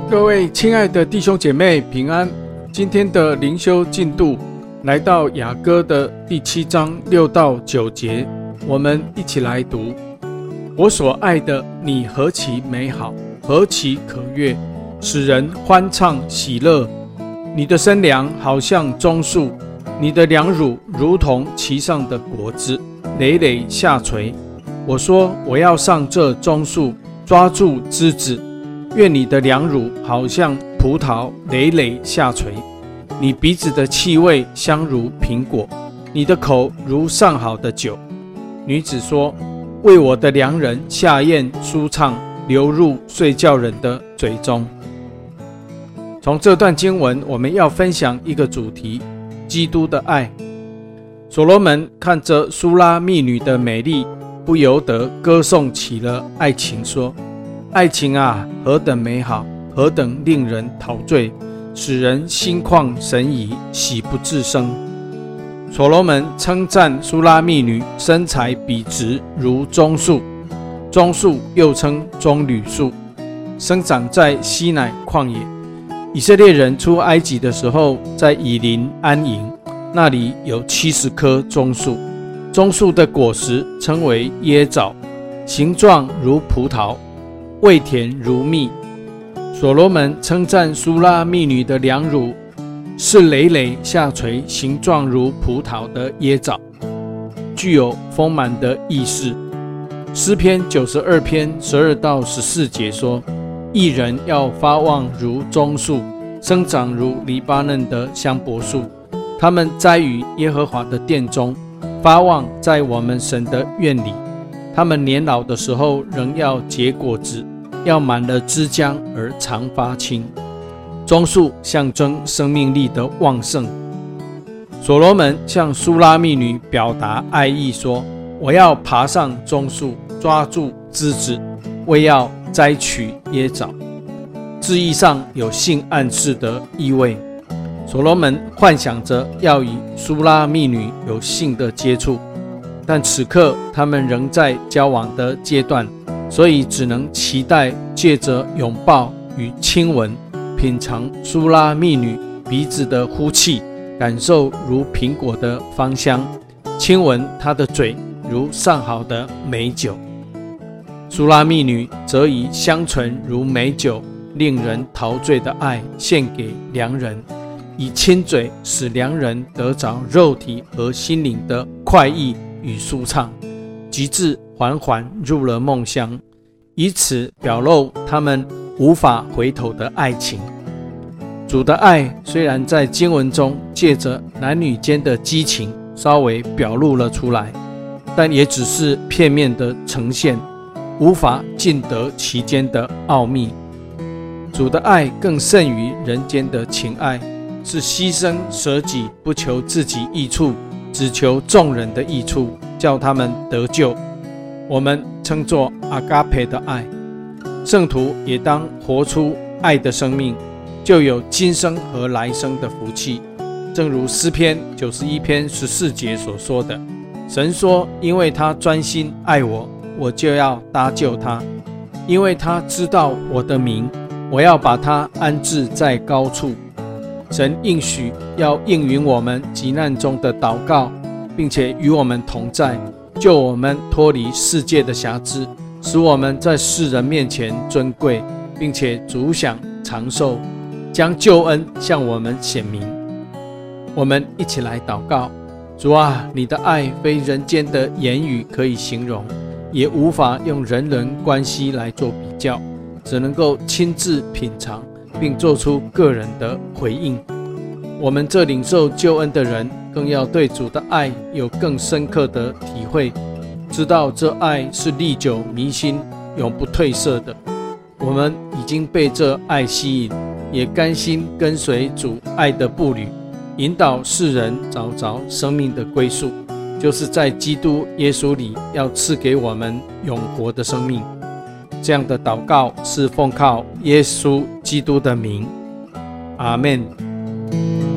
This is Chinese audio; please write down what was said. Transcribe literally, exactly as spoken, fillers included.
各位亲爱的弟兄姐妹平安，今天的灵修进度来到雅歌的第七章六到九节，我们一起来读。我所爱的，你何其美好，何其可悦，使人欢畅喜乐。你的生粮好像棕树，你的粮乳如同其上的果子，累累下垂。我说我要上这棕树，抓住枝子。愿你的粮乳好像葡萄累累下垂，你鼻子的气味香如苹果，你的口如上好的酒。女子说，为我的良人下咽舒畅，流入睡觉人的嘴中。从这段经文，我们要分享一个主题：基督的爱。所罗门看着书拉密女的美丽，不由得歌颂起了爱情，说，爱情啊，何等美好，何等令人陶醉，使人心旷神怡，喜不自胜。所罗门称赞书拉密女身材笔直如棕树，棕树又称棕榈树，生长在西乃旷野。以色列人出埃及的时候，在以琳安营，那里有七十棵棕树，棕树的果实称为椰枣，形状如葡萄，味甜如蜜。所罗门称赞书拉密女的粮乳是累累下垂，形状如葡萄的椰枣，具有丰满的意思。诗篇九十二篇十二到十四节说，义人要发旺如棕树，生长如黎巴嫩的香柏树，他们栽于耶和华的殿中，发旺在我们神的院里。他们年老的时候仍要结果子，要满了枝浆而常发青。棕树象征生命力的旺盛。所罗门向书拉密女表达爱意，说，我要爬上棕树，抓住枝子，为要摘取椰枣。字义上有性暗示的意味。所罗门幻想着要与书拉密女有性的接触，但此刻他们仍在交往的阶段，所以只能期待借着拥抱与亲吻，品尝书拉密女鼻子的呼气，感受如苹果的芳香，亲吻她的嘴如上好的美酒。书拉密女则以香醇如美酒，令人陶醉的爱献给良人，以亲嘴使良人得着肉体和心灵的快意与舒畅，极致缓缓入了梦乡，以此表露他们无法回头的爱情。主的爱虽然在经文中借着男女间的激情稍微表露了出来，但也只是片面的呈现，无法尽得其间的奥秘。主的爱更胜于人间的情爱，是牺牲舍己，不求自己益处，只求众人的益处，叫他们得救。我们称作阿嘎培的爱。圣徒也当活出爱的生命，就有今生和来生的福气。正如诗篇九十一篇十四节所说的，神说，因为他专心爱我，我就要搭救他，因为他知道我的名，我要把他安置在高处。神应许要应允我们急难中的祷告，并且与我们同在，救我们脱离世界的辖制，使我们在世人面前尊贵，并且主享长寿，将救恩向我们显明。我们一起来祷告。主啊，你的爱非人间的言语可以形容，也无法用人人关系来做比较，只能够亲自品尝，并做出个人的回应。我们这领受救恩的人，更要对主的爱有更深刻的体会，知道这爱是历久弥新，永不褪色的。我们已经被这爱吸引，也甘心跟随主爱的步履，引导世人找着生命的归宿，就是在基督耶稣里要赐给我们永活的生命。这样的祷告是奉靠耶稣基督的名，阿们。